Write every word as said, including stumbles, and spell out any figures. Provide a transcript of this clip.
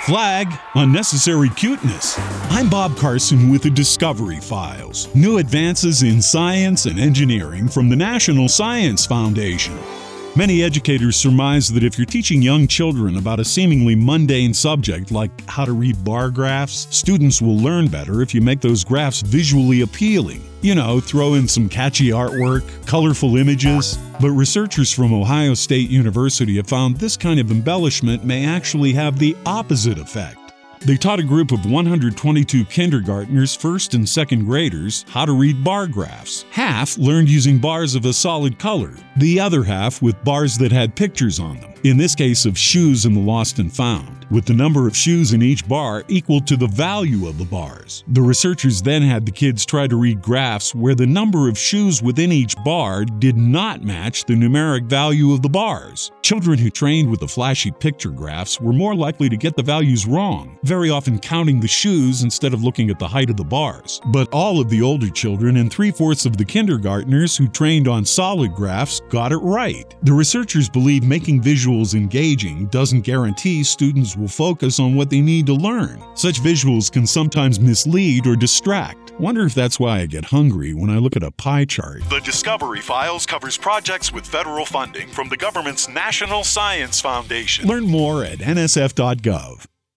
Flag unnecessary cuteness. I'm Bob Carson with the Discovery Files. New advances in science and engineering from the National Science Foundation. Many educators surmise that if you're teaching young children about a seemingly mundane subject like how to read bar graphs, students will learn better if you make those graphs visually appealing. You know, throw in some catchy artwork, colorful images. But researchers from Ohio State University have found this kind of embellishment may actually have the opposite effect. They taught a group of one hundred twenty-two kindergartners, first and second graders, how to read bar graphs. Half learned using bars of a solid color, the other half with bars that had pictures on them, in this case of shoes in the lost and found, with the number of shoes in each bar equal to the value of the bars. The researchers then had the kids try to read graphs where the number of shoes within each bar did not match the numeric value of the bars. Children who trained with the flashy picture graphs were more likely to get the values wrong, very often counting the shoes instead of looking at the height of the bars. But all of the older children and three-fourths of the kindergartners who trained on solid graphs got it right. The researchers believe making visuals engaging doesn't guarantee students will focus on what they need to learn. Such visuals can sometimes mislead or distract. Wonder if that's why I get hungry when I look at a pie chart. The Discovery Files covers projects with federal funding from the government's National Science Foundation. Learn more at N S F dot gov.